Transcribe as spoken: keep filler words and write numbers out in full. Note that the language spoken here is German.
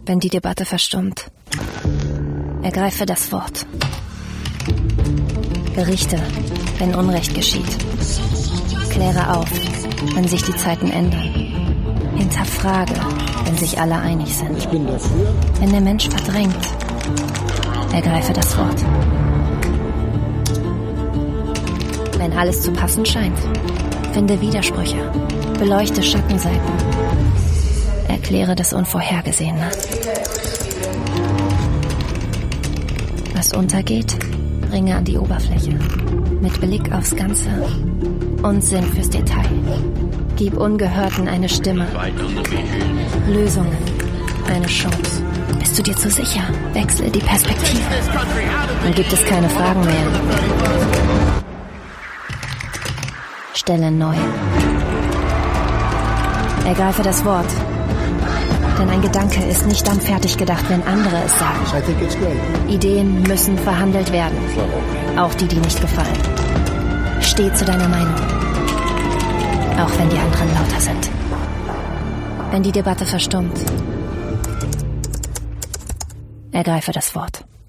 Wenn die Debatte verstummt, ergreife das Wort. Berichte, wenn Unrecht geschieht. Kläre auf, wenn sich die Zeiten ändern. Hinterfrage, wenn sich alle einig sind. Ich bin dafür. Wenn der Mensch verdrängt, ergreife das Wort. Wenn alles zu passen scheint, finde Widersprüche, beleuchte Schattenseiten, erkläre das Unvorhergesehene. Was untergeht, bringe an die Oberfläche, mit Blick aufs Ganze und Sinn fürs Detail. Gib Ungehörten eine Stimme, Lösungen eine Chance. Bist du dir zu sicher? Wechsle die Perspektive. Dann gibt es keine Fragen mehr. Stelle neu. Ergreife das Wort. Denn ein Gedanke ist nicht dann fertig gedacht, wenn andere es sagen. I think it's great. Ideen müssen verhandelt werden. Auch die, die nicht gefallen. Steh zu deiner Meinung. Auch wenn die anderen lauter sind. Wenn die Debatte verstummt, ergreife das Wort.